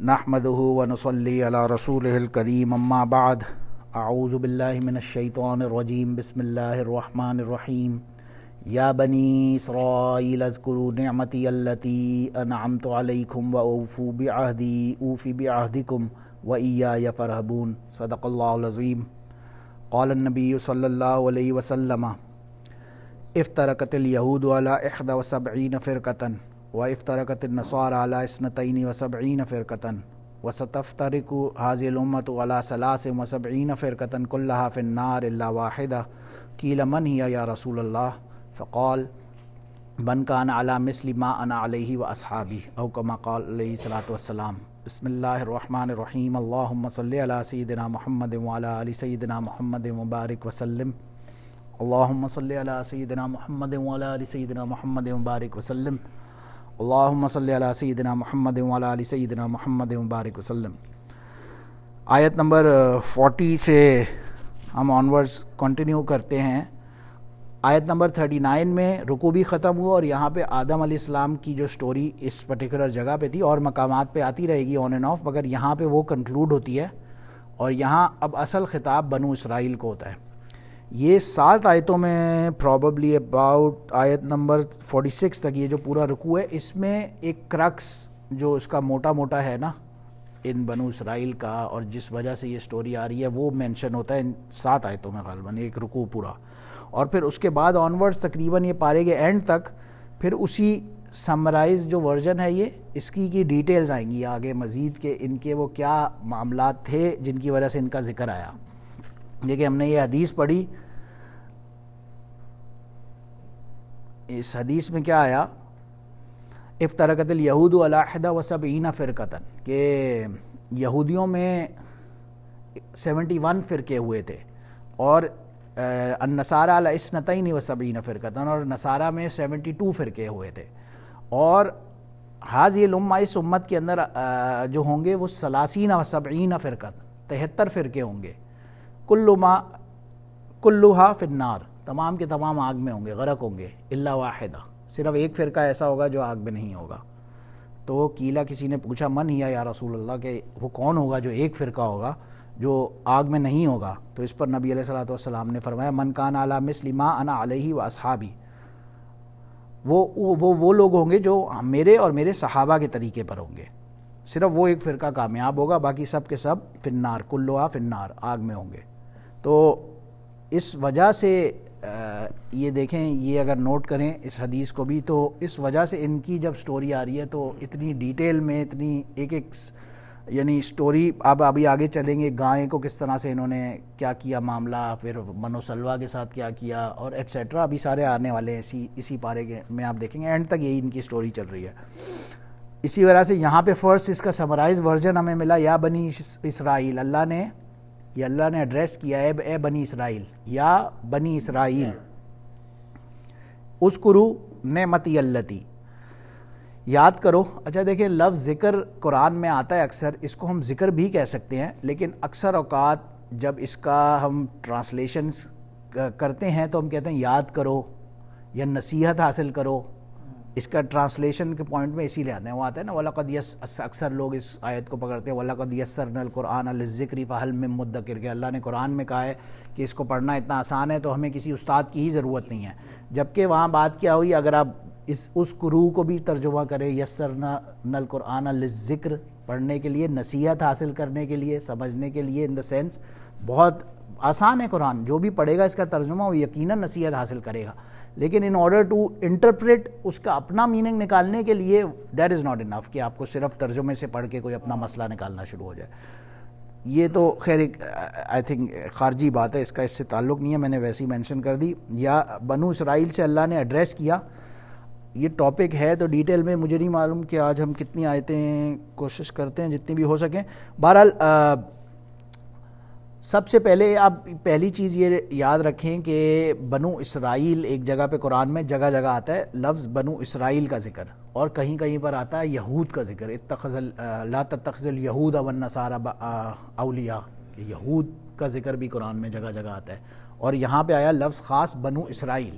نحمده ونصلي على رسوله الكريم اما بعد اعوذ بالله من الشيطان الرجيم بسم الله الرحمن الرحيم يا بني اسرائيل اذكروا نعمتي التي انعمت عليكم واوفوا بعهدي اوف بعهدكم واياي فارهبون صدق الله العظيم. قال النبي صلى الله عليه وسلم افترقت اليهود على 71 فرقة وافترقت النصارى على 72 فرقة وستفترق هذه الأمة على 73 فرقة كلها في النار إلا واحدة. قيل من هي يا رسول الله؟ فقال من كان على مثل ما أنا عليه وأصحابي أو كما قال عليه الصلاة والسلام. بسم الله الرحمن الرحيم. اللهم صل على سيدنا محمد وعلى آل سيدنا محمد وبارك وسلم. اللهم صل على سيدنا محمد وعلى آل سيدنا محمد وبارك وسلم. اللهم صل علی سیدنا محمد وعلی آل سیدنا محمد وبارک وسلم. آیت نمبر 40 سے ہم آنورڈز کنٹینیو کرتے ہیں. آیت نمبر 39 میں رکوع بھی ختم ہوا اور یہاں پہ آدم علیہ السلام کی جو سٹوری اس پرٹیکولر جگہ پہ تھی اور مقامات پہ آتی رہے گی آن اینڈ آف، مگر یہاں پہ وہ کنکلوڈ ہوتی ہے اور یہاں اب اصل خطاب بنو اسرائیل کو ہوتا ہے. یہ 7 آیتوں میں پرابیبلی اباؤٹ آیت نمبر 46 تک یہ جو پورا رکوع ہے، اس میں ایک کرکس جو اس کا موٹا موٹا ہے نا ان بنو اسرائیل کا اور جس وجہ سے یہ سٹوری آ رہی ہے وہ مینشن ہوتا ہے ان 7 آیتوں میں غالباً ایک رکوع پورا. اور پھر اس کے بعد آنورڈز تقریباً یہ پارے کے اینڈ تک پھر اسی سمرائز جو ورژن ہے یہ اس کی ڈیٹیلز آئیں گی آگے مزید کہ ان کے وہ کیا معاملات تھے جن کی وجہ سے ان کا ذکر آیا. دیکھیں ہم نے یہ حدیث پڑھی، اس حدیث میں کیا آیا؟ افترقت الیہود علی 71 فرقۃ، کہ یہودیوں میں 71 فرقے ہوئے تھے اور النصارى علی 72 فرقۃ، اور نصارہ میں 72 فرقے ہوئے تھے. اور هذه الامہ، اس امت کے اندر جو ہوں گے وہ 30 و 70 فرقۃ، 73 فرقے ہوں گے. کلھا فی النار، تمام کے تمام آگ میں ہوں گے، غرق ہوں گے. الا واحدہ، صرف ایک فرقہ ایسا ہوگا جو آگ میں نہیں ہوگا. تو کیلا کسی نے پوچھا من ہی یا رسول اللہ، کہ وہ کون ہوگا جو ایک فرقہ ہوگا جو آگ میں نہیں ہوگا؟ تو اس پر نبی علیہ الصلوۃ والسلام نے فرمایا من کان علی مثل ما انا علیہ واصحابی، وہ لوگ ہوں گے جو میرے اور میرے صحابہ کے طریقے پر ہوں گے. صرف وہ ایک فرقہ کامیاب ہوگا، باقی سب کے سب فی النار، کلھا فی النار، آگ میں ہوں گے. تو اس وجہ سے یہ دیکھیں، یہ اگر نوٹ کریں اس حدیث کو بھی، تو اس وجہ سے ان کی جب سٹوری آ رہی ہے تو اتنی ڈیٹیل میں، اتنی ایک یعنی سٹوری. اب ابھی آگے چلیں گے گائے کو کس طرح سے انہوں نے کیا کیا معاملہ، پھر منو سلوا کے ساتھ کیا کیا اور ایٹسیٹرا، ابھی سارے آنے والے ہیں اسی پارے کے میں آپ دیکھیں گے اینڈ تک یہی ان کی سٹوری چل رہی ہے. اسی وجہ سے یہاں پہ فرسٹ اس کا سمرائز ورژن ہمیں ملا، یا بنی اسرائیل. اللہ نے ایڈریس کیا ہے اے بنی اسرائیل، یا بنی اسرائیل اذکروا نعمتی اللتی، یاد کرو. اچھا دیکھیں، لفظ ذکر قرآن میں آتا ہے اکثر، اس کو ہم ذکر بھی کہہ سکتے ہیں، لیکن اکثر اوقات جب اس کا ہم ٹرانسلیشنز کرتے ہیں تو ہم کہتے ہیں یاد کرو یا نصیحت حاصل کرو. اس کا ٹرانسلیشن کے پوائنٹ میں اسی لیے آتے ہیں، وہ آتا ہے نا وَلَقَدْ اکثر لوگ اس آیت کو پکڑتے ہیں وَلَقَدْ يَسَّرْنَا الْقُرْآنَ لِلذِّكْرِ فَهَلْ مِن مُدَّكِرٍ، کہ اللہ نے قرآن میں کہا ہے کہ اس کو پڑھنا اتنا آسان ہے تو ہمیں کسی استاد کی ہی ضرورت نہیں ہے. جبکہ وہاں بات کیا ہوئی، اگر آپ اس قرو کو بھی ترجمہ کریں یسرنا القرآن للذکر، پڑھنے کے لیے، نصیحت حاصل کرنے کے لیے، سمجھنے کے لیے، ان دا سینس بہت آسان ہے قرآن. جو بھی پڑھے گا اس کا ترجمہ وہ یقیناً نصیحت حاصل کرے گا، لیکن ان آرڈر ٹو انٹرپریٹ، اس کا اپنا میننگ نکالنے کے لیے دیٹ از ناٹ انف کہ آپ کو صرف ترجمے سے پڑھ کے کوئی اپنا مسئلہ نکالنا شروع ہو جائے. یہ تو خیر ایک آئی تھنک خارجی بات ہے، اس کا اس سے تعلق نہیں ہے، میں نے ویسے ہی مینشن کر دی. یا بنو اسرائیل سے اللہ نے ایڈریس کیا، یہ ٹاپک ہے تو ڈیٹیل میں مجھے نہیں معلوم کہ آج ہم کتنی آیتیں کوشش کرتے ہیں جتنی بھی ہو سکیں. بہرحال سب سے پہلے آپ پہلی چیز یہ یاد رکھیں کہ بنو اسرائیل ایک جگہ پہ قرآن میں جگہ جگہ آتا ہے لفظ بنو اسرائیل کا ذکر، اور کہیں کہیں پر آتا ہے یہود کا ذکر. لا تتخذوا اليہود والنصارى اولیاء، کہ یہود کا ذکر بھی قرآن میں جگہ جگہ آتا ہے. اور یہاں پہ آیا لفظ خاص بنو اسرائیل.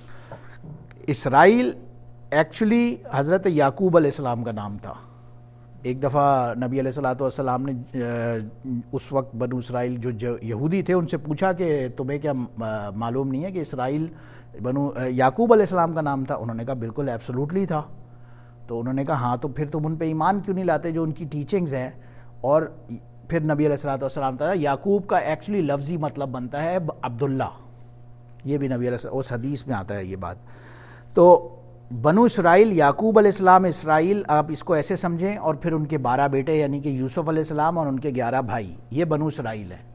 اسرائیل ایکچولی حضرت یعقوب علیہ السلام کا نام تھا، ایک دفعہ نبی علیہ الصلوۃ والسلام نے اس وقت بنو اسرائیل جو یہودی تھے ان سے پوچھا کہ تمہیں کیا معلوم نہیں ہے کہ اسرائیل یعقوب علیہ السلام کا نام تھا؟ انہوں نے کہا بالکل ایبسولوٹلی تھا. تو انہوں نے کہا ہاں تو پھر تم ان پہ ایمان کیوں نہیں لاتے جو ان کی ٹیچنگز ہیں؟ اور پھر نبی علیہ الصلوۃ والسلام تھا یعقوب کا ایکچولی لفظی مطلب بنتا ہے عبداللہ. یہ بھی نبی علیہ اس حدیث میں آتا ہے یہ بات. تو بنو اسرائیل، یعقوب علیہ السلام اسرائیل، آپ اس کو ایسے سمجھیں، اور پھر ان کے 12 بیٹے یعنی کہ یوسف علیہ السلام اور ان کے 11 بھائی، یہ بنو اسرائیل ہے.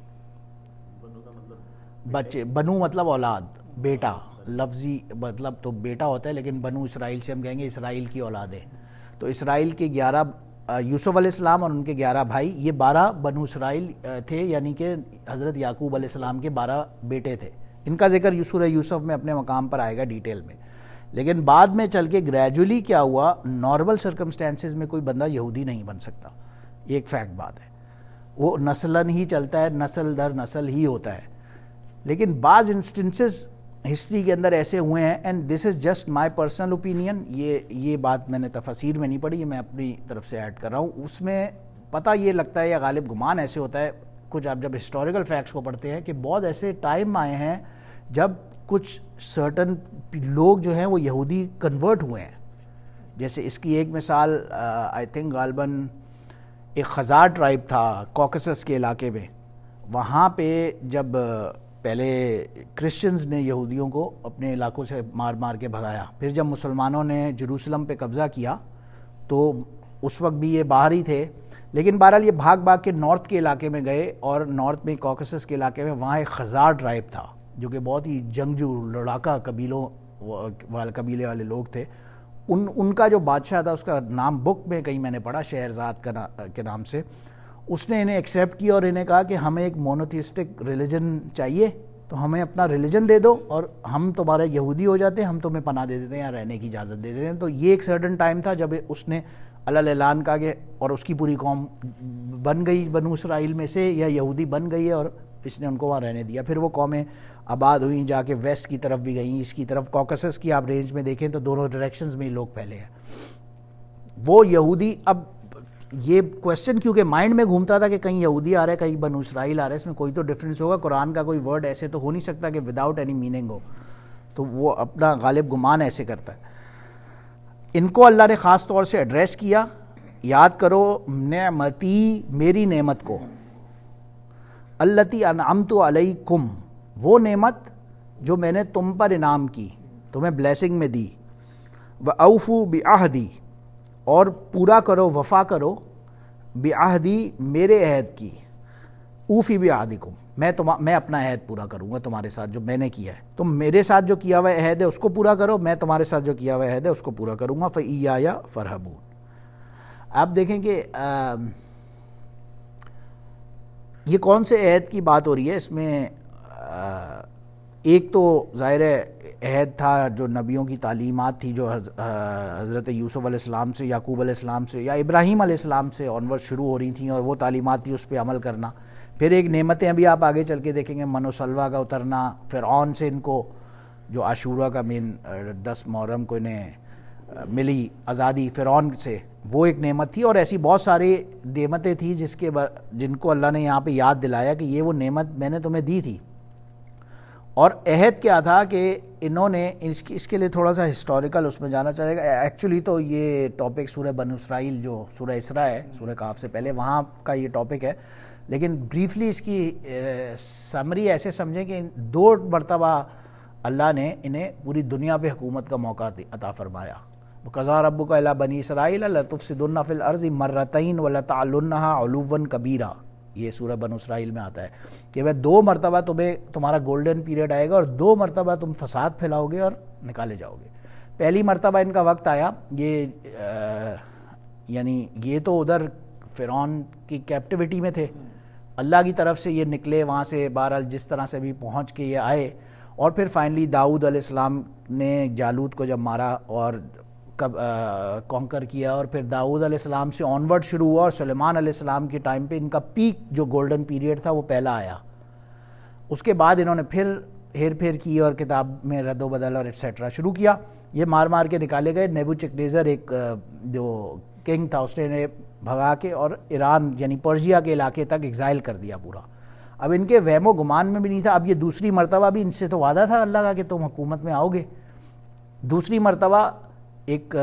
بچے، بنو مطلب اولاد، بیٹا، لفظی مطلب تو بیٹا ہوتا ہے، لیکن بنو اسرائیل سے ہم کہیں گے اسرائیل کی اولادیں. تو اسرائیل کے 11 یوسف علیہ السلام اور ان کے 11 بھائی، یہ 12 بنو اسرائیل تھے، یعنی کہ حضرت یعقوب علیہ السلام کے 12 بیٹے تھے. ان کا ذکر سورہ یوسف میں اپنے مقام پر آئے گا ڈیٹیل میں. لیکن بعد میں چل کے گریجولی کیا ہوا، نارمل سرکمسٹانسز میں کوئی بندہ یہودی نہیں بن سکتا، یہ ایک فیکٹ بات ہے. وہ نسلاً ہی چلتا ہے، نسل در نسل ہی ہوتا ہے. لیکن بعض انسٹنسز ہسٹری کے اندر ایسے ہوئے ہیں، and this is just my personal opinion, یہ بات میں نے تفاسیر میں نہیں پڑھی، یہ میں اپنی طرف سے ایڈ کر رہا ہوں. اس میں پتہ یہ لگتا ہے یا غالب گمان ایسے ہوتا ہے، کچھ آپ جب ہسٹوریکل فیکٹس کو پڑھتے ہیں کہ بہت ایسے ٹائم آئے ہیں جب کچھ سرٹن لوگ جو ہیں وہ یہودی کنورٹ ہوئے ہیں. جیسے اس کی ایک مثال آئی تھنک غالباً ایک خزار ٹرائب تھا کوکسس کے علاقے میں. وہاں پہ جب پہلے کرسچنز نے یہودیوں کو اپنے علاقوں سے مار مار کے بھگایا، پھر جب مسلمانوں نے جروسلم پہ قبضہ کیا تو اس وقت بھی یہ باہر ہی تھے، لیکن بہرحال یہ بھاگ بھاگ کے نارتھ کے علاقے میں گئے، اور نارتھ میں کوکسس کے علاقے میں وہاں ایک خزار ٹرائب تھا جو کہ بہت ہی جنگجو لڑاکا قبیلے والے لوگ تھے. ان کا جو بادشاہ تھا، اس کا نام بک میں کہیں میں نے پڑھا شہرزاد کے نام سے، اس نے انہیں ایکسیپٹ کیا اور انہیں کہا کہ ہمیں ایک مونوتھیسٹک ریلیجن چاہیے، تو ہمیں اپنا ریلیجن دے دو اور ہم تمہارے یہودی ہو جاتے ہیں، ہم تمہیں پناہ دے دیتے ہیں یا رہنے کی اجازت دے دیتے ہیں. تو یہ ایک سرٹن ٹائم تھا جب اس نے علی اعلان کہا کہ، اور اس کی پوری قوم بن گئی بنو اسرائیل میں سے یا یہودی بن گئی ہے، اور اس نے ان کو وہاں رہنے دیا. پھر وہ قومیں آباد ہوئیں، جا کے ویسٹ کی طرف بھی گئیں، اس کی طرف کوکسس کی آپ رینج میں دیکھیں تو دونوں ڈائریکشنز میں لوگ پھیلے ہیں. وہ یہودی، اب یہ کویسچن کیونکہ مائنڈ میں گھومتا تھا کہ کہیں یہودی آ رہا ہے کہیں بنو اسرائیل آ رہا ہے، اس میں کوئی تو ڈفرینس ہوگا، قرآن کا کوئی ورڈ ایسے تو ہو نہیں سکتا کہ وداؤٹ اینی میننگ ہو، تو وہ اپنا غالب گمان ایسے کرتا ہے. ان کو اللہ نے خاص طور سے ایڈریس کیا، یاد کرو نعمتی، میری نعمت کو، التی انعمت علیکم، وہ نعمت جو میں نے تم پر انعام کی، تمہیں بلیسنگ میں دی. وَأَوْفُوا بِعَہْدِی، اور پورا کرو، وفا کرو، بعہدی، میرے عہد کی. اوفی بعہدکم، میں اپنا عہد پورا کروں گا تمہارے ساتھ جو میں نے کیا ہے. تم میرے ساتھ جو کیا ہوا عہد ہے اس کو پورا کرو، میں تمہارے ساتھ جو کیا ہوا عہد ہے اس کو پورا کروں گا. فَإِيَّايَ فَارْهَبُونِ. آپ دیکھیں کہ یہ کون سے عہد کی بات ہو رہی ہے اس میں. ایک تو ظاہر عہد تھا جو نبیوں کی تعلیمات تھی جو حضرت یوسف علیہ السلام سے، یعقوب علیہ السلام سے یا ابراہیم علیہ السلام سے آنورڈ شروع ہو رہی تھیں، اور وہ تعلیمات تھی اس پہ عمل کرنا. پھر ایک نعمتیں ابھی آپ آگے چل کے دیکھیں گے، من و سلوہ کا اترنا، فرعون سے ان کو جو عاشورہ کا مین 10 محرم کو انہیں ملی آزادی فرعون سے، وہ ایک نعمت تھی. اور ایسی بہت ساری نعمتیں تھیں جن کو اللہ نے یہاں پہ یاد دلایا کہ یہ وہ نعمت میں نے تمہیں دی تھی. اور عہد کیا تھا کہ انہوں نے اس کے لیے تھوڑا سا ہسٹوریکل اس میں جانا چاہے گا. ایکچولی تو یہ ٹاپک سورہ بنو اسرائیل جو سورہ اسراء ہے، سورہ کاف سے پہلے، وہاں کا یہ ٹاپک ہے، لیکن بریفلی اس کی سمری ایسے سمجھیں کہ 2 مرتبہ اللہ نے انہیں پوری دنیا پہ حکومت کا موقع عطا فرمایا. وَقَضَىٰ رَبُّكَ إِلَىٰ بَنِي إِسْرَائِيلَ لَتُفْسِدُنَّ فِي الْأَرْضِ مَرَّتَيْنِ وَلَتَعْلُنَّهَا عُلُوًّا كَبِيرًا. یہ سورہ بنو اسرائیل میں آتا ہے کہ بھئی 2 مرتبہ تمہارا گولڈن پیریڈ آئے گا اور 2 مرتبہ تم فساد پھیلاؤ گے اور نکالے جاؤ گے. پہلی مرتبہ ان کا وقت آیا، یعنی یہ تو ادھر فرعون کی کیپٹیوٹی میں تھے، اللہ کی طرف سے یہ نکلے وہاں سے، بہرحال جس طرح سے بھی پہنچ کے یہ آئے. اور پھر فائنلی داؤد علیہ السلام نے جالوت کو جب مارا اور کانکر کیا، اور پھر داؤد علیہ السلام سے آنورڈ شروع ہوا، اور سلیمان علیہ السلام کے ٹائم پہ ان کا پیک جو گولڈن پیریڈ تھا وہ پہلا آیا. اس کے بعد انہوں نے پھر ہیر پھیر کی اور کتاب میں رد و بدل اور ایٹسیٹرا شروع کیا. یہ مار مار کے نکالے گئے. نیبوچڈنیزر ایک جو کنگ تھا، اس نے بھگا کے اور ایران یعنی پرشیا کے علاقے تک ایگزائل کر دیا پورا. اب ان کے وہم و گمان میں بھی نہیں تھا. اب یہ دوسری مرتبہ بھی ان سے تو وعدہ تھا اللہ کا کہ تم حکومت میں آؤ گے. دوسری مرتبہ ایک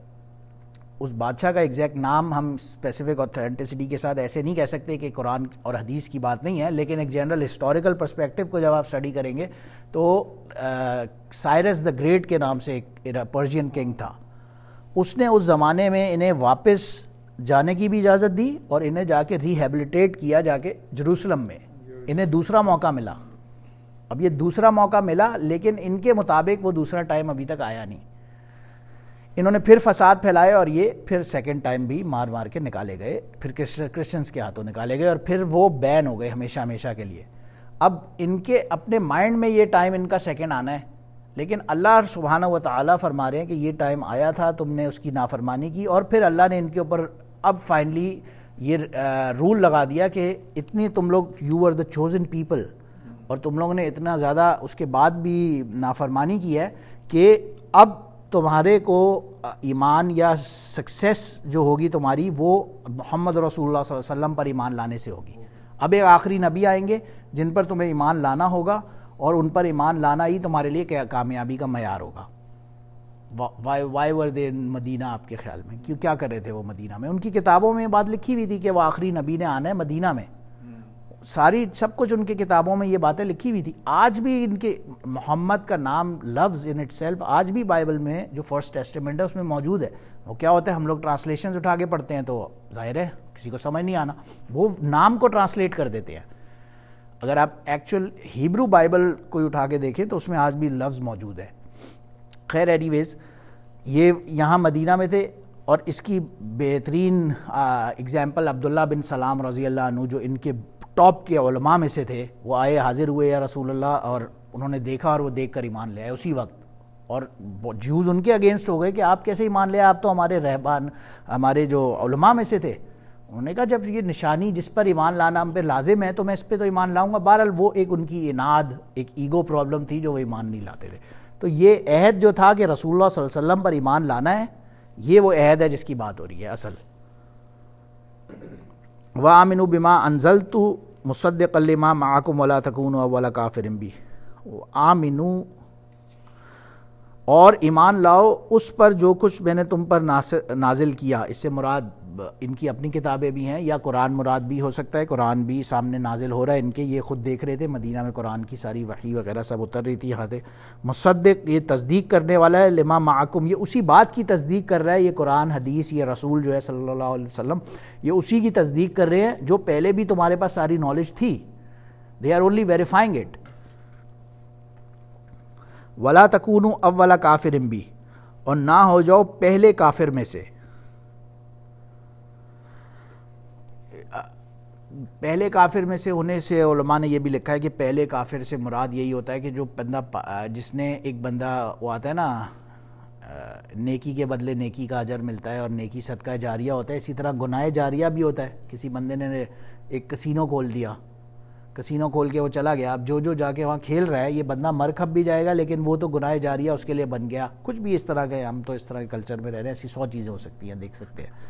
اس بادشاہ کا ایگزیکٹ نام ہم اسپیسیفک اوتھینٹسٹی کے ساتھ ایسے نہیں کہہ سکتے کہ قرآن اور حدیث کی بات نہیں ہے, لیکن ایک جنرل ہسٹوریکل پرسپیکٹو کو جب آپ اسٹڈی کریں گے تو سائرس دا گریٹ کے نام سے ایک پرشین کنگ تھا. اس نے اس زمانے میں انہیں واپس جانے کی بھی اجازت دی اور انہیں جا کے ریہیبلیٹیٹ کیا جا کے جروسلم میں. انہیں دوسرا موقع ملا. اب یہ دوسرا موقع ملا لیکن ان کے مطابق وہ دوسرا ٹائم ابھی تک آیا نہیں. انہوں نے پھر فساد پھیلائے اور یہ پھر سیکنڈ ٹائم بھی مار مار کے نکالے گئے, پھر کرسچنس کے ہاتھوں نکالے گئے اور پھر وہ بین ہو گئے ہمیشہ ہمیشہ کے لیے. اب ان کے اپنے مائنڈ میں یہ ٹائم ان کا سیکنڈ آنا ہے, لیکن اللہ سبحانہ و تعالیٰ فرما رہے ہیں کہ یہ ٹائم آیا تھا, تم نے اس کی نافرمانی کی, اور پھر اللہ نے ان کے اوپر اب فائنلی یہ رول لگا دیا کہ اتنی تم لوگ you are the chosen people, اور تم لوگوں نے اتنا زیادہ اس کے بعد بھی نافرمانی کی ہے کہ اب تمہارے کو ایمان یا سکسیس جو ہوگی تمہاری وہ محمد رسول اللہ صلی اللہ علیہ وسلم پر ایمان لانے سے ہوگی. اب ایک آخری نبی آئیں گے جن پر تمہیں ایمان لانا ہوگا, اور ان پر ایمان لانا ہی تمہارے لیے کامیابی کا معیار ہوگا. وائی ور دے مدینہ, آپ کے خیال میں کیا کر رہے تھے وہ مدینہ میں؟ ان کی کتابوں میں یہ بات لکھی ہوئی تھی کہ وہ آخری نبی نے آنا ہے مدینہ میں, ساری سب کچھ ان کی کتابوں میں یہ باتیں لکھی ہوئی تھی. آج بھی ان کے محمد کا نام لفظ ان اٹ سیلف آج بھی بائبل میں جو فرسٹ ٹیسٹمنٹ ہے اس میں موجود ہے. وہ کیا ہوتا ہے, ہم لوگ ٹرانسلیشنز اٹھا کے پڑھتے ہیں تو ظاہر ہے کسی کو سمجھ نہیں آنا, وہ نام کو ٹرانسلیٹ کر دیتے ہیں. اگر آپ ایکچوئل ہیبرو بائبل کوئی اٹھا کے دیکھیں تو اس میں آج بھی لفظ موجود ہے. خیر اینی ویز یہ یہاں مدینہ میں تھے, اور اس کی بہترین اگزامپل عبداللہ بن سلام رضی اللہ عنہ جو ان کے ٹاپ کے علماء میں سے تھے, وہ آئے حاضر ہوئے یا رسول اللہ, اور انہوں نے دیکھا اور وہ دیکھ کر ایمان لے آئے اسی وقت. اور جیوز ان کے اگینسٹ ہو گئے کہ آپ کیسے ایمان لے آئے, آپ تو ہمارے رہبان ہمارے جو علماء میں سے تھے. انہوں نے کہا جب یہ نشانی جس پر ایمان لانا ہم پہ لازم ہے تو میں اس پہ تو ایمان لاؤں گا. بہرحال وہ ایک ان کی اناد, ایک ایگو پرابلم تھی جو وہ ایمان نہیں لاتے تھے. تو یہ عہد جو تھا کہ رسول اللہ صلی اللہ علیہ وسلم پر ایمان لانا ہے, یہ وہ عہد ہے جس کی بات ہو رہی ہے اصل. وَآمِنُوا بِمَا أَنزَلْتُ مُصَدِّقًا لِمَا مَعَكُمْ وَلَا تَكُونُوا أَوَّلَ كَافِرٍ بِهِ. آمنو, اور ایمان لاؤ اس پر جو کچھ میں نے تم پر نازل کیا. اس سے مراد ان کی اپنی کتابیں بھی ہیں یا قرآن مراد بھی ہو سکتا ہے. قرآن بھی سامنے نازل ہو رہا ہے ان کے, یہ خود دیکھ رہے تھے مدینہ میں قرآن کی ساری وحی وغیرہ سب اتر رہی تھی یہاں سے. مصدق یہ تصدیق کرنے والا ہے, لما معکم یہ اسی بات کی تصدیق کر رہا ہے. یہ قرآن حدیث یہ رسول جو ہے صلی اللہ علیہ وسلم یہ اسی کی تصدیق کر رہے ہیں جو پہلے بھی تمہارے پاس ساری نالج تھی. They are only verifying it. ولا تکونوا اول کافر بی, اور نہ ہو جاؤ پہلے کافر میں سے. پہلے کافر میں سے ہونے سے علماء نے یہ بھی لکھا ہے کہ پہلے کافر سے مراد یہی ہوتا ہے کہ جو بندہ جس نے ایک بندہ وہ آتا ہے نا نیکی کے بدلے نیکی کا اجر ملتا ہے اور نیکی صدقہ جاریہ ہوتا ہے, اسی طرح گناہ جاریہ بھی ہوتا ہے. کسی بندے نے ایک کسینو کھول دیا, کسینو کھول کے وہ چلا گیا, اب جو جا کے وہاں کھیل رہا ہے یہ بندہ مر کھپ بھی جائے گا لیکن وہ تو گناہ جاریہ اس کے لیے بن گیا. کچھ بھی اس طرح کے, ہم تو اس طرح کے کلچر میں رہ رہے ہیں, ایسی 100 چیزیں ہو سکتی ہیں, دیکھ سکتے ہیں.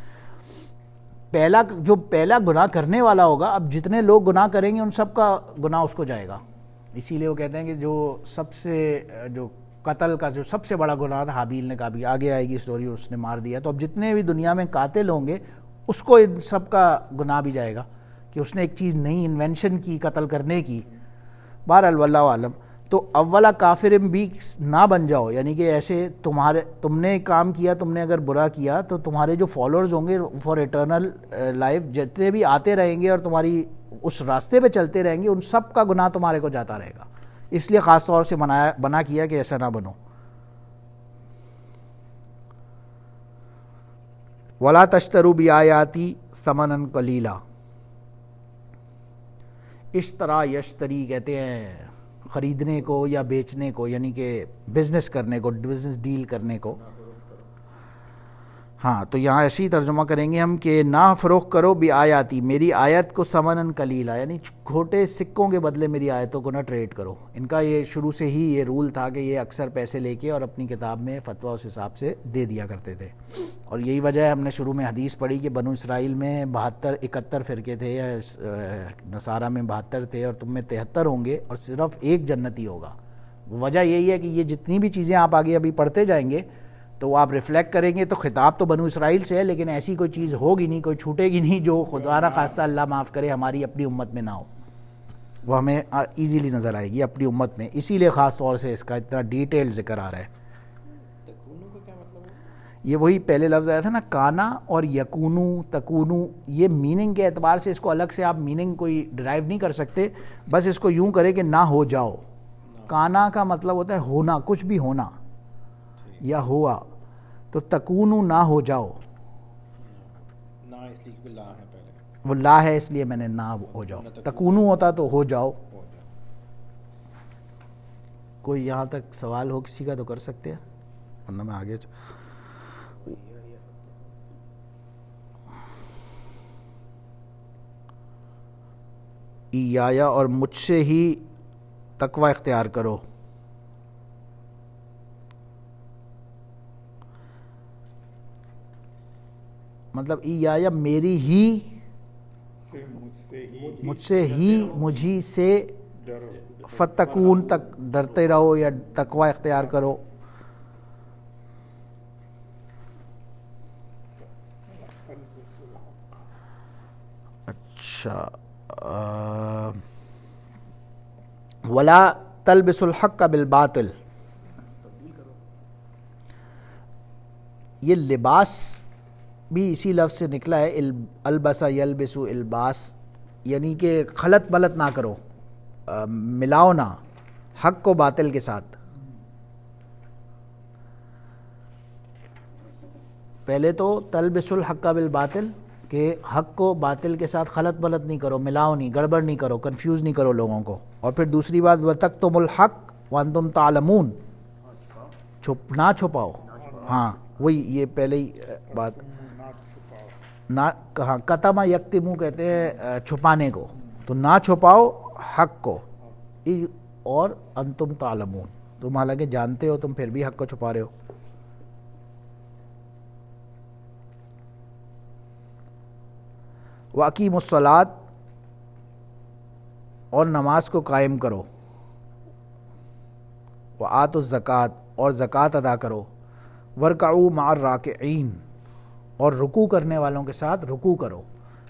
پہلا گناہ کرنے والا ہوگا, اب جتنے لوگ گناہ کریں گے ان سب کا گناہ اس کو جائے گا. اسی لیے وہ کہتے ہیں کہ جو قتل کا جو سب سے بڑا گناہ تھا حابیل نے قابیل, آگے آئے گی سٹوری, اس نے مار دیا. تو اب جتنے بھی دنیا میں قاتل ہوں گے اس کو ان سب کا گناہ بھی جائے گا کہ اس نے ایک چیز نئی انوینشن کی قتل کرنے کی. بہرحال واللہ عالم. تو اولا کافر بھی نہ بن جاؤ, یعنی کہ ایسے تم نے کام کیا, تم نے اگر برا کیا تو تمہارے جو فالوورز ہوں گے فار ایٹرنل لائف جتنے بھی آتے رہیں گے اور تمہاری اس راستے پہ چلتے رہیں گے ان سب کا گناہ تمہارے کو جاتا رہے گا. اس لیے خاص طور سے بنا کیا کہ ایسا نہ بنو. ولا تشتروا بآیاتی ثمنا قلیلا. اشترا یشتری کہتے ہیں خریدنے کو یا بیچنے کو, یعنی کہ بزنس کرنے کو, بزنس ڈیل کرنے کو. ہاں تو یہاں ایسے ہی ترجمہ کریں گے ہم کہ نہ فروخت کرو بھی آیاتی، میری آیت کو ثمناً قلیلا، یعنی چھوٹے سکوں کے بدلے میری آیتوں کو نہ ٹریڈ کرو. ان کا یہ شروع سے ہی یہ رول تھا کہ یہ اکثر پیسے لے کے اور اپنی کتاب میں فتویٰ اس حساب سے دے دیا کرتے تھے. اور یہی وجہ ہے ہم نے شروع میں حدیث پڑھی کہ بنو اسرائیل میں 71 فرقے تھے، یا نصارہ میں 72 تھے، اور تم میں 73 ہوں گے اور صرف ایک جنتی ہوگا. وجہ یہی ہے کہ یہ جتنی بھی چیزیں آپ آگے ابھی پڑھتے جائیں گے تو آپ ریفلیکٹ کریں گے تو خطاب تو بنو اسرائیل سے ہے، لیکن ایسی کوئی چیز ہوگی نہیں، کوئی چھوٹے گی نہیں جو خدا نہ خواستہ اللہ معاف کرے ہماری اپنی امت میں نہ ہو. وہ ہمیں ایزیلی نظر آئے گی اپنی امت میں، اسی لیے خاص طور سے اس کا اتنا ڈیٹیل ذکر آ رہا ہے. تکونو کا کیا مطلب ہے؟ یہ وہی پہلے لفظ آیا تھا نا، کانا اور یکونو تکونو، یہ میننگ کے اعتبار سے اس کو الگ سے آپ میننگ کوئی ڈرائیو نہیں کر سکتے، بس اس کو یوں کرے کہ نہ ہو جاؤ. کانا کا مطلب ہوتا ہے ہونا، کچھ بھی ہونا یا ہوا، تو تکونو نہ ہو جاؤ. نہ اس لیے کہ لا ہے پہلے، وہ لا ہے اس لیے میں نے نہ ہو جاؤ. تکونو ہوتا تو ہو جاؤ. کوئی یہاں تک سوال ہو کسی کا تو کر سکتے ہیں، ورنہ میں آگے ایایا اور مجھ سے ہی تقوی اختیار کرو. مطلب ایایا میری ہی، مجھ سے ہی، مجھی سے فتکون تک ڈرتے رہو یا تقوی اختیار کرو. اچھا، ولا تلبس الحق بالباطل، یہ لباس بھی اسی لفظ سے نکلا ہے، البسا یلبس الباس، یعنی کہ خلط ملط نہ کرو، ملاؤ نہ حق کو باطل کے ساتھ. پہلے تو تلبس الحق بالباطل کہ حق کو باطل کے ساتھ خلط ملط نہیں کرو، ملاؤ نہیں، گڑبڑ نہیں کرو، کنفیوز نہیں کرو لوگوں کو. اور پھر دوسری بات وَتَكْتُمُ الْحَقَّ وَأَنْتُمْ تَعْلَمُونَ، نہ چھپاؤ. ہاں وہی یہ پہلے ہی بات، نہ کہاں کتما یکتمو کہتے ہیں چھپانے کو، تو نہ چھپاؤ حق کو، اور انتم تعلمون، تم حالانکہ جانتے ہو تم پھر بھی حق کو چھپا رہے ہو. وَأَقِیمُوا الصَّلَاةَ، اور نماز کو قائم کرو. وَآتُوا الزَّکَاةَ، اور زکوٰۃ ادا کرو. وَارْکَعُوا مَعَ الرَّاکِعِینَ، اور رکوع کرنے والوں کے ساتھ رکوع کرو.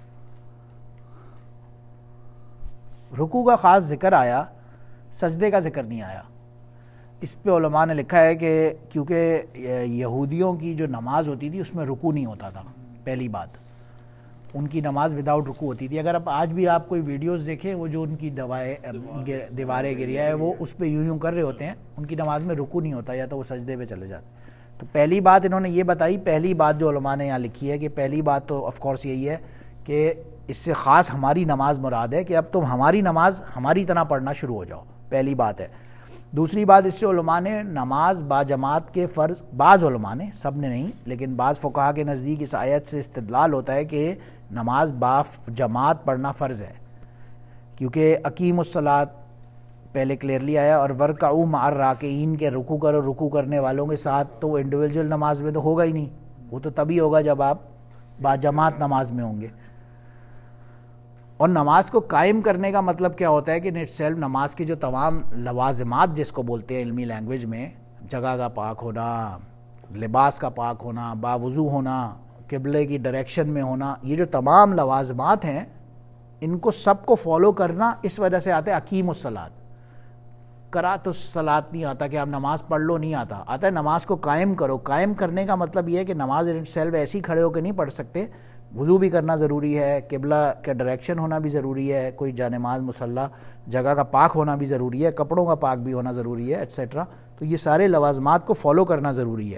رکوع کا خاص ذکر آیا، سجدے کا ذکر نہیں آیا. اس پہ علماء نے لکھا ہے کہ کیونکہ یہودیوں کی جو نماز ہوتی تھی اس میں رکوع نہیں ہوتا تھا. پہلی بات، ان کی نماز وداؤٹ رکوع ہوتی تھی. اگر آج بھی آپ کوئی ویڈیوز دیکھیں، وہ جو ان کی دیواریں گریا ہے وہ اس پہ یوں کر رہے ہوتے ہیں، ان کی نماز میں رکوع نہیں ہوتا، یا تو وہ سجدے پہ چلے جاتے. تو پہلی بات انہوں نے یہ بتائی، پہلی بات جو علماء نے یہاں لکھی ہے کہ پہلی بات تو آف کورس یہی ہے کہ اس سے خاص ہماری نماز مراد ہے کہ اب تم ہماری نماز ہماری طرح پڑھنا شروع ہو جاؤ. پہلی بات ہے. دوسری بات، اس سے علماء نے نماز با جماعت کے فرض، بعض علماء نے، سب نے نہیں، لیکن بعض فقہا کے نزدیک اس آیت سے استدلال ہوتا ہے کہ نماز با جماعت پڑھنا فرض ہے، کیونکہ اقیم الصلاۃ پہلے کلیئرلی آیا، اور ورکعوا مع الراکعین کے رکوع کرو رکوع کرنے والوں کے ساتھ. تو وہ انڈیویجول نماز میں تو ہوگا ہی نہیں، وہ تو تبھی ہوگا جب آپ با جماعت نماز میں ہوں گے. اور نماز کو قائم کرنے کا مطلب کیا ہوتا ہے کہ نیٹ سیلف نماز کی جو تمام لوازمات جس کو بولتے ہیں علمی لینگویج میں، جگہ کا پاک ہونا، لباس کا پاک ہونا، باوضو ہونا، قبلے کی ڈائریکشن میں ہونا، یہ جو تمام لوازمات ہیں ان کو سب کو فالو کرنا اس وجہ سے آتا ہے اقیم الصلاۃ. قرأت الصلاۃ نہیں آتا کہ آپ نماز پڑھ لو، نہیں آتا، آتا ہے نماز کو قائم کرو. قائم کرنے کا مطلب یہ ہے کہ نماز ان سیلف ایسے ہی کھڑے ہو کے نہیں پڑھ سکتے، وضو بھی کرنا ضروری ہے، قبلہ کا ڈائریکشن ہونا بھی ضروری ہے، کوئی جانماز مصلی جگہ کا پاک ہونا بھی ضروری ہے، کپڑوں کا پاک بھی ہونا ضروری ہے، ایٹسیٹرا. تو یہ سارے لوازمات کو فالو کرنا ضروری ہے.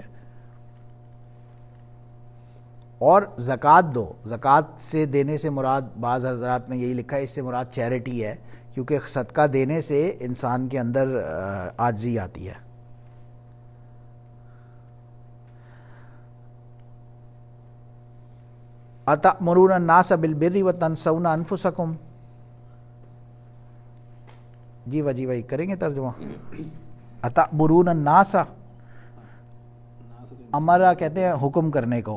اور زکوٰۃ دو، زکوٰۃ سے دینے سے مراد بعض حضرات نے یہی لکھا ہے، اس سے مراد چیریٹی ہے، کیونکہ صدقہ دینے سے انسان کے اندر عاجزی آتی ہے. اتأمرون الناس بالبر وتنسون انفسکم. جی بھائی کریں گے ترجمہ. اتأمرون الناس، امرا کہتے ہیں حکم کرنے کو.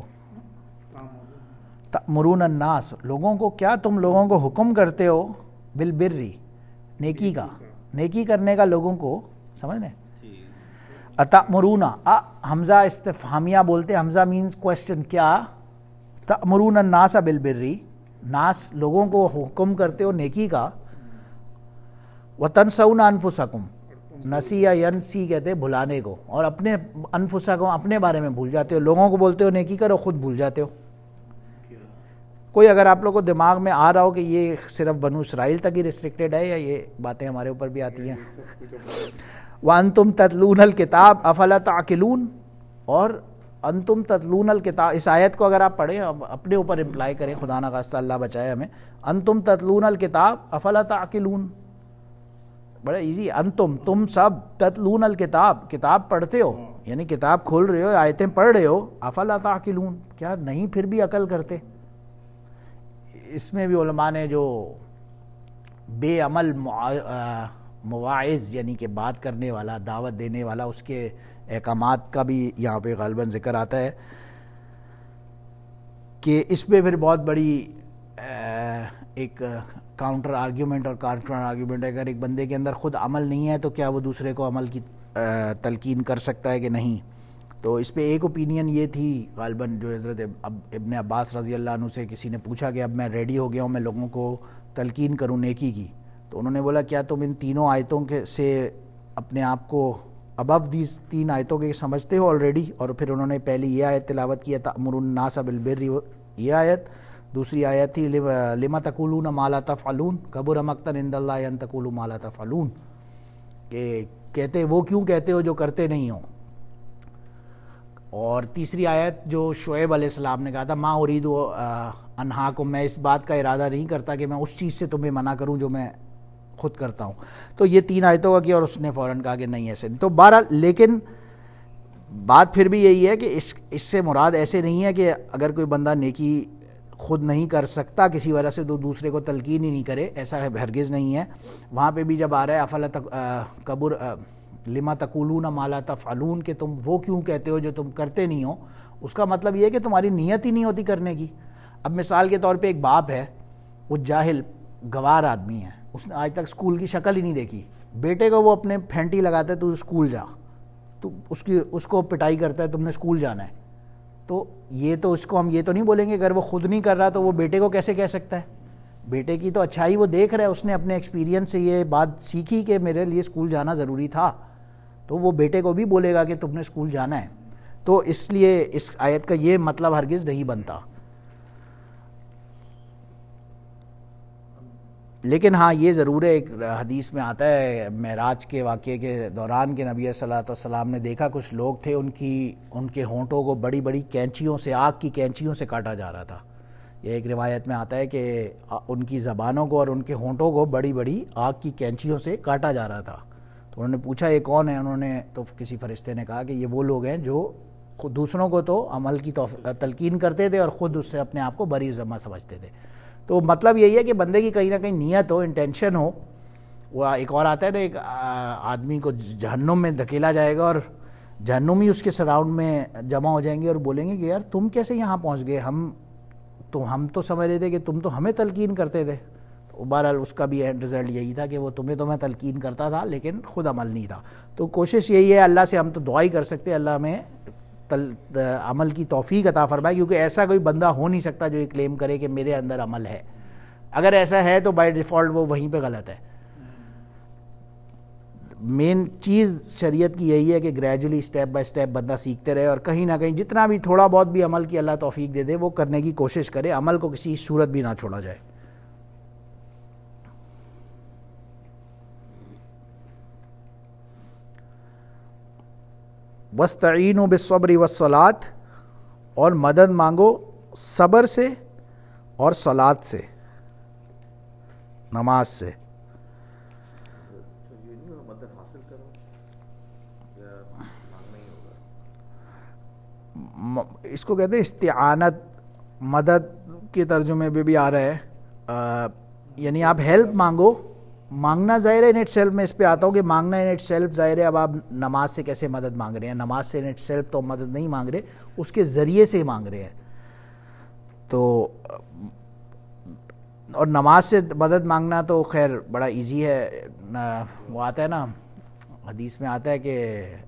تأمرون الناس، لوگوں کو، کیا تم لوگوں کو حکم کرتے ہو، بالبری، نیکی کا، نیکی کرنے کا لوگوں کو، سمجھ رہے ہیں. اتأمرون، حمزہ استفہامیہ بولتے ہیں، حمزہ مینز کویسچن، کیا تأمرون الناس بالبری، ناس لوگوں کو حکم کرتے ہو نیکی کا، وتنسون انفسکم، نسی یا ینسی کہتے ہیں بھلانے کو، اور اپنے انفسکم اپنے بارے میں بھول جاتے ہو. لوگوں کو بولتے ہو نیکی کرو، خود بھول جاتے ہو. کوئی اگر آپ لوگوں کو دماغ میں آ رہا ہو کہ یہ صرف بنو اسرائیل تک ہی ریسٹرکٹیڈ ہے یا یہ باتیں ہمارے اوپر بھی آتی ہیں. وَأَنْتُمْ تَتْلُونَ الْكِتَابَ أَفَلَا تَعْقِلُونَ، اور انتم تتلون الکتاب، اس آیت کو اگر آپ پڑھیں، اپنے اوپر امپلائی کریں، خدا نخواستہ اللہ بچائے ہمیں. انتم تتلون الکتاب افلا تعقلون، بڑا ایزی. انتم، تم سب، تتلون الکتاب، کتاب پڑھتے ہو، یعنی کتاب کھول رہے ہو، آیتیں پڑھ رہے ہو، افلا تعقلون، کیا نہیں پھر بھی عقل کرتے. اس میں بھی علماء نے جو بے عمل مواعظ، یعنی کہ بات کرنے والا، دعوت دینے والا، اس کے احکامات کا بھی یہاں پہ غالباً ذکر آتا ہے کہ اس میں پھر بہت بڑی ایک کاؤنٹر آرگیومنٹ ہے. اگر ایک بندے کے اندر خود عمل نہیں ہے تو کیا وہ دوسرے کو عمل کی تلقین کر سکتا ہے کہ نہیں. تو اس پہ ایک اوپینین یہ تھی غالباً، جو حضرت ابن عباس رضی اللہ عنہ سے کسی نے پوچھا کہ اب میں ریڈی ہو گیا ہوں، میں لوگوں کو تلقین کروں نیکی کی، تو انہوں نے بولا کیا تم ان تینوں آیتوں کے سے اپنے آپ کو ابو دیز تین آیتوں کے سمجھتے ہو آلریڈی. اور پھر انہوں نے پہلی یہ آیت تلاوت کی، تأمرون الناس بالبر، یہ آیت. دوسری آیت تھی لما تقولون ما لا تفعلون کبر مقتا عند اللہ ان تقولوا ما لا تفعلون، کہ کہتے وہ کیوں کہتے ہو جو کرتے نہیں ہو. اور تیسری آیت جو شعیب علیہ السلام نے کہا تھا، ما ارید انہاکم، میں اس بات کا ارادہ نہیں کرتا کہ میں اس چیز سے تمہیں منع کروں جو میں خود کرتا ہوں. تو یہ تین آیتوں کا کیا، اور اس نے فوراً کہا کہ نہیں ایسے نہیں. تو بہرحال لیکن بات پھر بھی یہی ہے کہ اس سے مراد ایسے نہیں ہے کہ اگر کوئی بندہ نیکی خود نہیں کر سکتا کسی وجہ سے تو دوسرے کو تلقین ہی نہیں کرے، ایسا ہرگز نہیں ہے. وہاں پہ بھی جب آ رہا ہے افلا کبر لما تقولون ما لا تفعلون، کہ تم وہ کیوں کہتے ہو جو تم کرتے نہیں ہو، اس کا مطلب یہ ہے کہ تمہاری نیت ہی نہیں ہوتی کرنے کی. اب مثال کے طور پہ ایک باپ ہے، وہ جاہل گوار آدمی ہے، اس نے آج تک اسکول کی شکل ہی نہیں دیکھی، بیٹے کو وہ اپنے پھینٹی لگاتا ہے تو اسکول جا، تو اس کو پٹائی کرتا ہے تم نے اسکول جانا ہے. تو یہ تو اس کو ہم یہ تو نہیں بولیں گے، اگر وہ خود نہیں کر رہا تو وہ بیٹے کو کیسے کہہ سکتا ہے. بیٹے کی تو اچھائی وہ دیکھ رہا ہے، اس نے اپنے ایکسپیرینس سے یہ بات سیکھی کہ میرے لیے اسکول جانا ضروری تھا، تو وہ بیٹے کو بھی بولے گا کہ تم نے اسکول جانا ہے. تو اس لیے اس آیت کا یہ مطلب ہرگز نہیں بنتا. لیکن ہاں یہ ضرور ہے، ایک حدیث میں آتا ہے معراج کے واقعے کے دوران کہ نبی صلی اللہ علیہ وسلم نے دیکھا کچھ لوگ تھے، ان کے ہونٹوں کو بڑی بڑی کینچیوں سے، آگ کی کینچیوں سے کاٹا جا رہا تھا. یہ ایک روایت میں آتا ہے کہ ان کی زبانوں کو اور ان کے ہونٹوں کو بڑی بڑی آگ کی کینچیوں سے کاٹا جا رہا تھا. تو انہوں نے پوچھا یہ کون ہے، انہوں نے تو کسی فرشتے نے کہا کہ یہ وہ لوگ ہیں جو خود دوسروں کو تو عمل کی تلقین کرتے تھے اور خود اس سے اپنے آپ کو بری ذمہ سمجھتے تھے. تو مطلب یہی ہے کہ بندے کی کہیں نہ کہیں نیت ہو، انٹینشن ہو. وہ ایک اور آتا ہے نا، ایک آدمی کو جہنم میں دھکیلا جائے گا اور جہنمی اس کے سراؤنڈ میں جمع ہو جائیں گے اور بولیں گے کہ یار تم کیسے یہاں پہنچ گئے، ہم تو سمجھ رہے تھے کہ تم تو ہمیں تلقین کرتے تھے. تو بہرحال اس کا بھی اینڈ رزلٹ یہی تھا کہ وہ تمہیں تو میں تلقین کرتا تھا لیکن خود عمل نہیں تھا. تو کوشش یہی ہے، اللہ سے ہم تو دعا ہی کر سکتے ہیں اللہ ہمیں عمل کی توفیق عطا فرمائے، کیونکہ ایسا کوئی بندہ ہو نہیں سکتا جو یہ کلیم کرے کہ میرے اندر عمل ہے. اگر ایسا ہے تو بائی ڈیفالٹ وہ وہیں پہ غلط ہے. مین چیز شریعت کی یہی ہے کہ گریجولی اسٹیپ بائی اسٹیپ بندہ سیکھتے رہے، اور کہیں نہ کہیں جتنا بھی تھوڑا بہت بھی عمل کی اللہ توفیق دے دے وہ کرنے کی کوشش کرے، عمل کو کسی صورت بھی نہ چھوڑا جائے. وَاسْتَعِینُوا بِالصَّبْرِ وَالصَّلَاةِ، اور مدد مانگو صبر سے اور صلاۃ سے، نماز سے. اس کو کہتے ہیں استعانت. مدد کے ترجمے میں بھی آ رہا ہے یعنی آپ ہیلپ مانگو. مانگنا ظاہر ہے ان اٹ سیلف, میں اس پہ آتا ہوں کہ مانگنا ان اٹ سیلف ظاہر ہے. اب آپ نماز سے کیسے مدد مانگ رہے ہیں؟ نماز سے ان اٹ سیلف تو مدد نہیں مانگ رہے, اس کے ذریعے سے ہی مانگ رہے ہیں. تو اور نماز سے مدد مانگنا تو خیر بڑا ایزی ہے. وہ آتا ہے نا حدیث میں آتا ہے کہ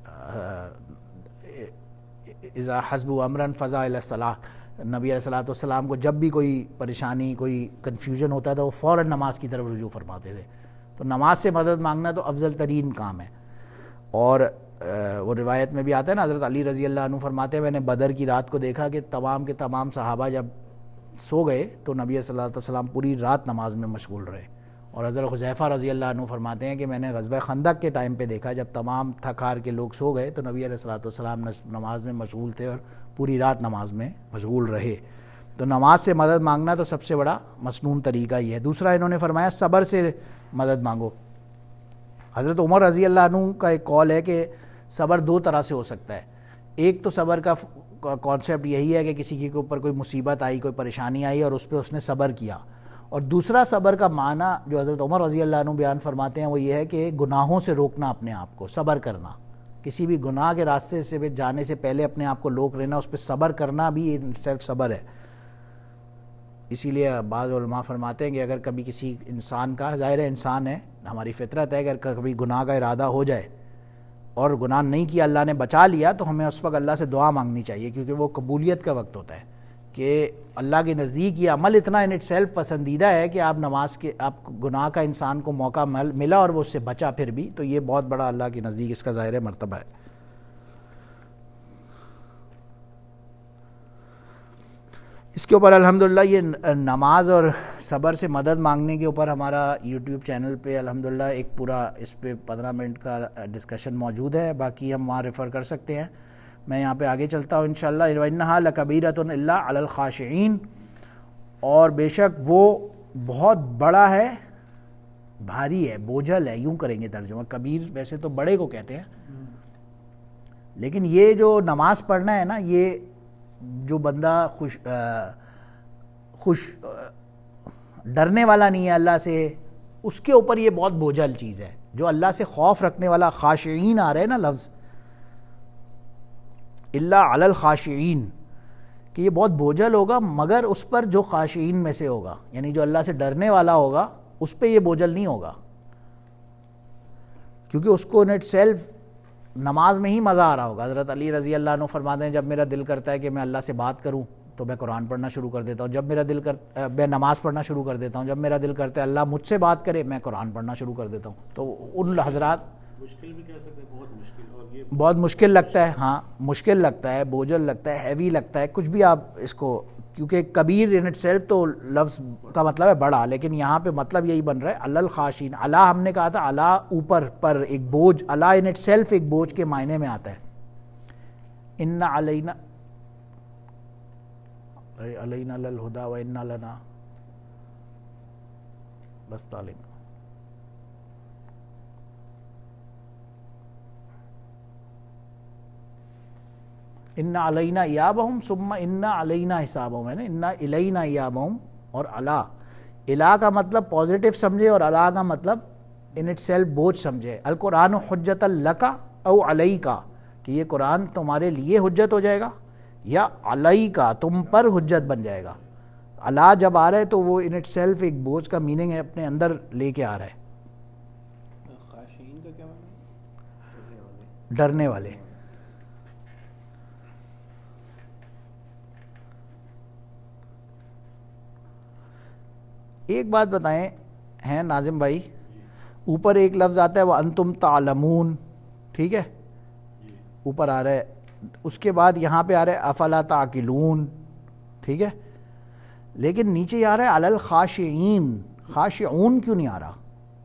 اذا حسبوا امرا فزع الی الصلاۃ, نبی علیہ الصلوۃ والسلام کو جب بھی کوئی پریشانی کوئی کنفیوژن ہوتا تھا وہ فوراً نماز کی طرف رجوع فرماتے تھے. تو نماز سے مدد مانگنا تو افضل ترین کام ہے. اور وہ روایت میں بھی آتا ہے نا, حضرت علی رضی اللہ عنہ فرماتے ہیں میں نے بدر کی رات کو دیکھا کہ تمام کے تمام صحابہ جب سو گئے تو نبی صلی اللہ علیہ وسلم پوری رات نماز میں مشغول رہے. اور حضرت حذیفہ رضی اللہ عنہ فرماتے ہیں کہ میں نے غزوہ خندق کے ٹائم پہ دیکھا جب تمام تھک ہار کے لوگ سو گئے تو نبی علیہ الصلوۃ والسلام نماز میں مشغول تھے اور پوری رات نماز میں مشغول رہے. تو نماز سے مدد مانگنا تو سب سے بڑا مسنون طریقہ ہی ہے. دوسرا انہوں نے فرمایا صبر سے مدد مانگو. حضرت عمر رضی اللہ عنہ کا ایک قول ہے کہ صبر دو طرح سے ہو سکتا ہے. ایک تو صبر کا کانسیپٹ یہی ہے کہ کسی کے اوپر کوئی مصیبت آئی, کوئی پریشانی آئی اور اس پہ اس نے صبر کیا. اور دوسرا صبر کا معنی جو حضرت عمر رضی اللہ عنہ بیان فرماتے ہیں وہ یہ ہے کہ گناہوں سے روکنا اپنے آپ کو, صبر کرنا. کسی بھی گناہ کے راستے سے جانے سے پہلے اپنے آپ کو روک لینا, اس پہ صبر کرنا بھی سیلف صبر ہے. اسی لیے بعض علماء فرماتے ہیں کہ اگر کبھی کسی انسان کا, ظاہر ہے انسان ہے, ہماری فطرت ہے, اگر کبھی گناہ کا ارادہ ہو جائے اور گناہ نہیں کیا, اللہ نے بچا لیا, تو ہمیں اس وقت اللہ سے دعا مانگنی چاہیے کیونکہ وہ قبولیت کا وقت ہوتا ہے کہ اللہ کے نزدیک یہ عمل اتنا ان اٹ سیلف پسندیدہ ہے کہ آپ نماز کے آپ گناہ کا انسان کو موقع ملا اور وہ اس سے بچا پھر بھی, تو یہ بہت بڑا اللہ کے نزدیک اس کا ظاہر مرتبہ ہے. اس کے اوپر الحمدللہ یہ نماز اور صبر سے مدد مانگنے کے اوپر ہمارا یوٹیوب چینل پہ الحمدللہ ایک پورا اس پہ 15 منٹ کا ڈسکشن موجود ہے, باقی ہم وہاں ریفر کر سکتے ہیں. میں یہاں پہ آگے چلتا ہوں انشاءاللہ. وَإِنَّهَا لَكَبِيرَةٌ إِلَّا عَلَى الْخَاشِعِينَ, اور بے شک وہ بہت بڑا ہے, بھاری ہے, بوجھل ہے, یوں کریں گے ترجمہ. کبیر ویسے تو بڑے کو کہتے ہیں, لیکن یہ جو نماز پڑھنا ہے نا, یہ جو بندہ خوش ڈرنے والا نہیں ہے اللہ سے, اس کے اوپر یہ بہت بوجھل چیز ہے. جو اللہ سے خوف رکھنے والا, خاشعین آ رہے ہیں نا لفظ, الا علی الخاشعین, کہ یہ بہت بوجھل ہوگا مگر اس پر جو خاشعین میں سے ہوگا, یعنی جو اللہ سے ڈرنے والا ہوگا اس پہ یہ بوجھل نہیں ہوگا, کیونکہ اس کو ان اٹ سیلف نماز میں ہی مزہ آ رہا ہوگا. حضرت علی رضی اللہ عنہ فرماتے ہیں جب میرا دل کرتا ہے کہ میں اللہ سے بات کروں تو میں قرآن پڑھنا شروع کر دیتا ہوں, جب میرا دل کرتا میں نماز پڑھنا شروع کر دیتا ہوں, جب میرا دل کرتا ہے اللہ مجھ سے بات کرے میں قرآن پڑھنا شروع کر دیتا ہوں. تو ان حضرات مشکل بھی کہہ سکتے ہیں, بہت مشکل, اور یہ بہت مشکل لگتا ہے, ہاں مشکل لگتا ہے, بوجھل لگتا ہے, ہیوی لگتا ہے, کچھ بھی آپ اس کو, کیونکہ کبیر ان اٹ سیلف تو لفظ کا مطلب ہے بڑا, لیکن یہاں پہ مطلب یہی بن رہا ہے علی الخاشعین. علا ہم نے کہا تھا علا اوپر پر, ایک بوجھ, علا ان اٹ سیلف ایک بوجھ کے معنی میں آتا ہے. ان علینا علینا للہدی و انا لنا لصالحون. ان علینا ایابہم ثم ان علینا حسابہم, ہے نا, ان الینا ایابہم. اور علا, الا کا مطلب پازیٹیو سمجھے اور علا کا مطلب ان اٹ سیلف بوجھ سمجھے. القرآن حجۃ لک او علیک, کہ یہ قرآن تمہارے لیے حجت ہو جائے گا یا علیک, تم پر حجت بن جائے گا. علا جب آ رہا ہے تو وہ ان اٹ سیلف ایک بوجھ کا میننگ ہے, اپنے اندر لے کے آ رہا ہے. خاشعین کا کیا معنی؟ ڈرنے والے. ایک بات بتائیں ہیں ناظم بھائی, اوپر ایک لفظ آتا ہے وَأَنْتُمْ تَعْلَمُونَ, ٹھیک ہے, اوپر آ رہا ہے, اس کے بعد یہاں پہ آ رہا ہے افلا تعقلون, ٹھیک ہے, لیکن نیچے آ رہا ہے علی الخاشعین. خاشعون کیوں نہیں آ رہا؟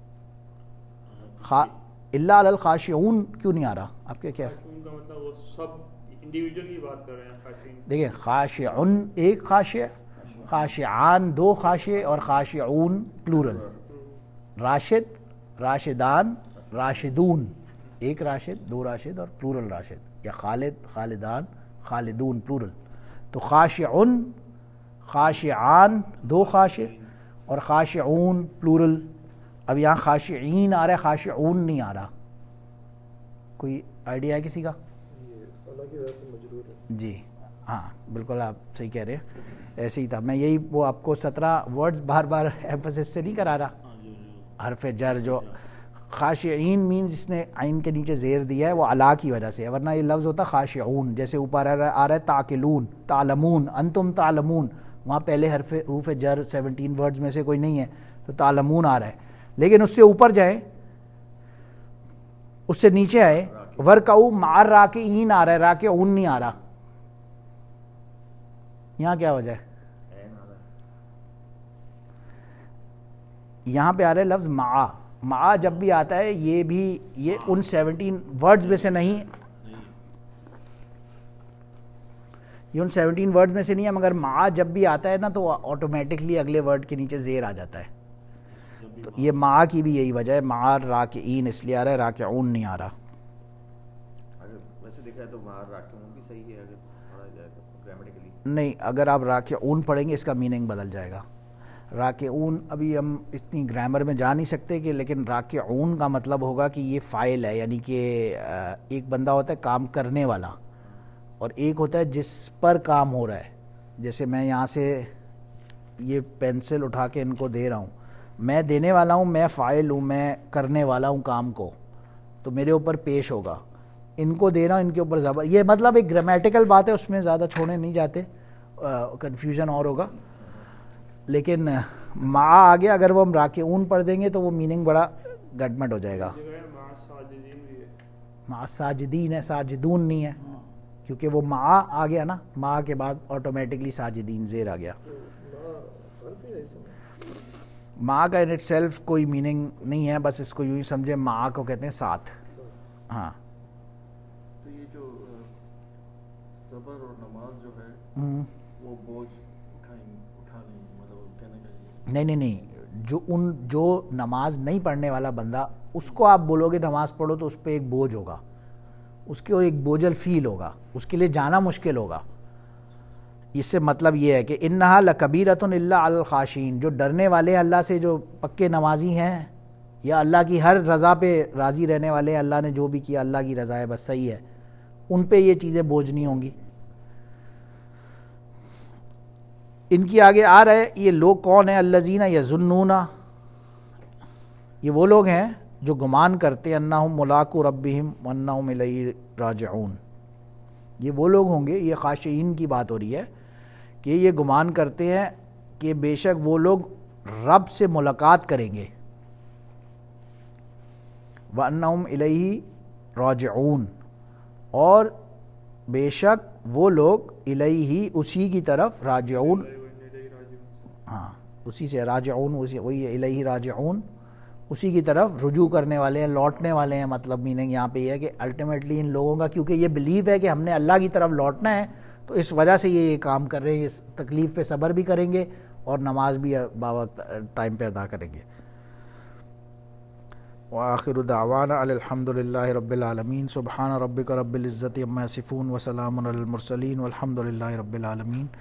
الا علی الخاشعون کیوں نہیں آ رہا؟ آپ کے کیا ان کا مطلب وہ سب انڈیویجول کی بات کر رہے ہیں خاشعین. دیکھیں, خاشعن ایک خاشع, خاشعان دو خاشع, اور خاشعون پلورل. راشد, راشدان, راشدون ایک راشد, دو راشد, اور پلورل راشد, یا خالد, خالدان, خالدون پلورل. تو خاشعن, خاشعان دو خاشع اور خاشعون پلورل. اب یہاں خاشعین آ رہا ہے, خاشعون نہیں آ رہا. کوئی آئیڈیا ہے کسی کا؟ اللہ کی وجہ سے مجرور ہے. جی ہاں بالکل آپ صحیح کہہ رہے ہیں, ایسے ہی تھا. میں یہی وہ آپ کو 17 ورڈز بار بار ایمفسس سے نہیں کرا رہا. حرف جر جو خاشعین مینز اس نے عین کے نیچے زیر دیا ہے وہ علا کی وجہ سے, ورنہ یہ لفظ ہوتا خاشعون. جیسے اوپر آ رہا ہے تاکلون, تعلمون, انتم تعلمون, وہاں پہلے حروف جر 17 ورڈز میں سے کوئی نہیں ہے تو تعلمون آ رہا ہے. لیکن اس سے اوپر جائیں, اس سے نیچے آئے, ورکعوا مع الراکعین آ رہا ہے, راکعون نہیں آ رہا. یہاں کیا وجہ ہے؟ یہاں پہ آ رہا ہے لفظ مع. مع جب بھی آتا ہے یہ بھی یہ ان 17 ورڈز میں سے نہیں, یہ ان 17 ورڈز میں سے نہیں ہے, مگر مع جب بھی آتا ہے نا تو آٹومیٹکلی اگلے ورڈ کے نیچے زیر آ جاتا ہے. تو یہ مع کی بھی یہی وجہ ہے, مع الراکعین اس لیے آ رہا ہے, راکعون نہیں آ رہا. اگر ویسے دیکھا ہے تو مع راکعون بھی صحیح ہے اگر پڑھا جائے تو گرامیٹیکلی. نہیں, اگر آپ راکعون پڑھیں گے اس کا میننگ بدل جائے گا. راکعون ابھی ہم اتنی گرامر میں جا نہیں سکتے کہ, لیکن راکعون کا مطلب ہوگا کہ یہ فاعل ہے, یعنی کہ ایک بندہ ہوتا ہے کام کرنے والا اور ایک ہوتا ہے جس پر کام ہو رہا ہے. جیسے میں یہاں سے یہ پینسل اٹھا کے ان کو دے رہا ہوں, میں دینے والا ہوں, میں فاعل ہوں, میں کرنے والا ہوں کام کو, تو میرے اوپر پیش ہوگا. ان کو دے رہا ہوں, ان کے اوپر زبر. یہ مطلب ایک گرامیٹیکل بات ہے, اس میں زیادہ چھوڑنے نہیں جاتے, کنفیوژن اور ہوگا. لیکن مع آگے اگر وہ ہم راکعون پڑھ دیں گے تو وہ میننگ بڑا گڈمٹ ہو جائے گا. مع ساجدین ہے, ساجدون نہیں ہے, کیونکہ وہ مع آ گیا نا, مع کے بعد آٹومیٹکلی ساجدین زیر آ گیا. مع کا ان اٹ سیلف کوئی میننگ نہیں ہے, بس اس کو یوں ہی سمجھے, مع کو کہتے ہیں ساتھ. ہاں تو یہ جو صبر اور نماز جو ہے وہ بوجھ اٹھا لیں, مطلب کہنے کا نہیں, جو نماز نہیں پڑھنے والا بندہ, اس کو آپ بولو گے نماز پڑھو تو اس پہ ایک بوجھ ہوگا, اس کو ایک بوجھل فیل ہوگا, اس کے لیے جانا مشکل ہوگا. اس سے مطلب یہ ہے کہ انہا لکبیرۃ الا علی الخاشعین, جو ڈرنے والے ہیں اللہ سے, جو پکے نمازی ہیں یا اللہ کی ہر رضا پہ راضی رہنے والے ہیں, اللہ نے جو بھی کیا اللہ کی رضا ہے بس صحیح ہے, ان پہ یہ چیزیں بوجھ نہیں ہوں گی. ان کی آگے آ رہے یہ لوگ کون ہیں؟ الذین یظنون, یہ وہ لوگ ہیں جو گمان کرتے ہیں انہم ملاقو ربہم وانہم الیہ راجعون. یہ وہ لوگ ہوں گے, یہ خاشعین کی بات ہو رہی ہے کہ یہ گمان کرتے ہیں کہ بے شک وہ لوگ رب سے ملاقات کریں گے. وانہم الیہ راجعون, اور بے شک وہ لوگ الیہ اسی کی طرف, راجعون ہاں اسی سے, راجعون وہی ہے, الیہ راجعون اسی کی طرف رجوع کرنے والے ہیں, لوٹنے والے ہیں. مطلب میننگ یہاں پہ یہ ہے کہ الٹیمیٹلی ان لوگوں کا کیونکہ یہ بلیو ہے کہ ہم نے اللہ کی طرف لوٹنا ہے, تو اس وجہ سے یہ کام کر رہے ہیں, اس تکلیف پہ صبر بھی کریں گے اور نماز بھی باوقت ٹائم پہ ادا کریں گے. وآخر دعوانا الحمد للہ رب العالمین. سبحان ربک رب العزت عما یصفون وسلام علی المرسلین والحمد للہ رب العالمین.